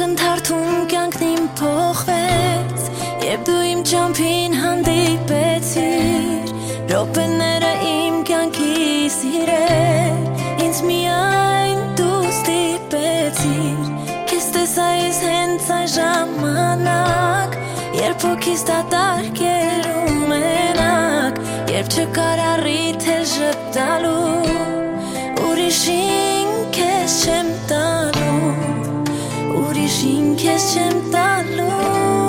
ակնթարթում կյանքն իմ փոխվեց Երբ դու իմ ճամփին հանդիպեցիր Րոպեները իմ կյանքի սիրել Ինձ միայն դու ստիպեցիր Քեզ տեսա ես հենց այն ժամանակ Երբ հոգիս դատարկ էր ու մենակ Երբ չկար առիթ էլ ժպտալու Ուրիշին քեզ չեմ տալու Ուրիշին քեզ չեմ տալու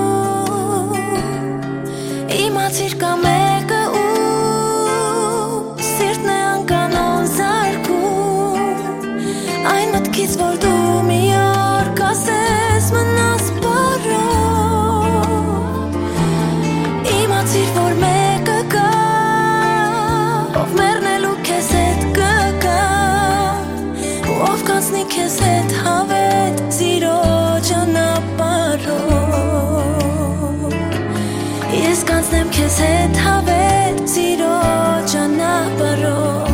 Իմացիր կա մեկը ու Սիրտն է անկանոն զարկում Այն մտքից որ դու մի օր կասես մնաս բարով Իմացիր որ մեկը կա Ով մեռնելու քեզ հետ կգա Ու ով կանցնի քեզ հետ հավետ Սիրո ճանապարհով Ես կանցնեմ քեզ հետ հավետ Սիրո ճանապարհով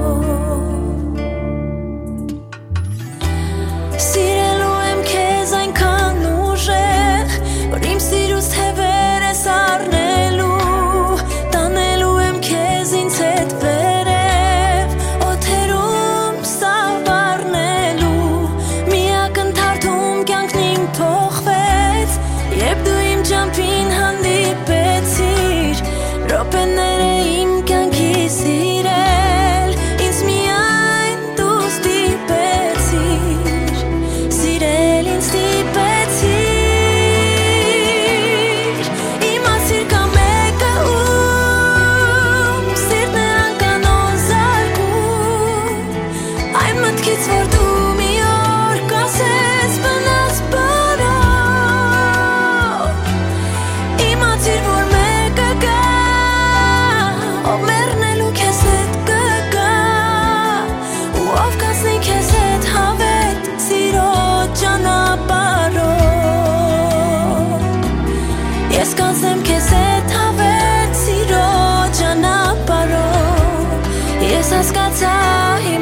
Սիրելու եմ քեզ այնքան ուժեղ Որ իմ սիրուս թևեր ես առնելու Տանելու եմ քեզ ինձ հետ վերև Օթերում սավառնելու Մի ակնթարթում կյանքն իմ փոխվեց Երբ դու իմ ճամփին հանդիպեցիր Րոպեները իմ կյանքի սիրել Ինձ միայն դու ստիպեցիր Սիրել ինձ ստիպեցիր Իմացիր կա մեկը ում Սիրտն է անկանոն զարկում Այն մտքից որ դու մի օր կասես մնաս բարով Իմացիր որ մեկը կա Ով մեռնելու քեզ հետ կգա Ու ով կանցնի քեզ հետ հավետ Սիրո ճանապարհով Ես կանցնեմ քեզ հետ հավետ Սիրո ճանապարհով Ես հասկացա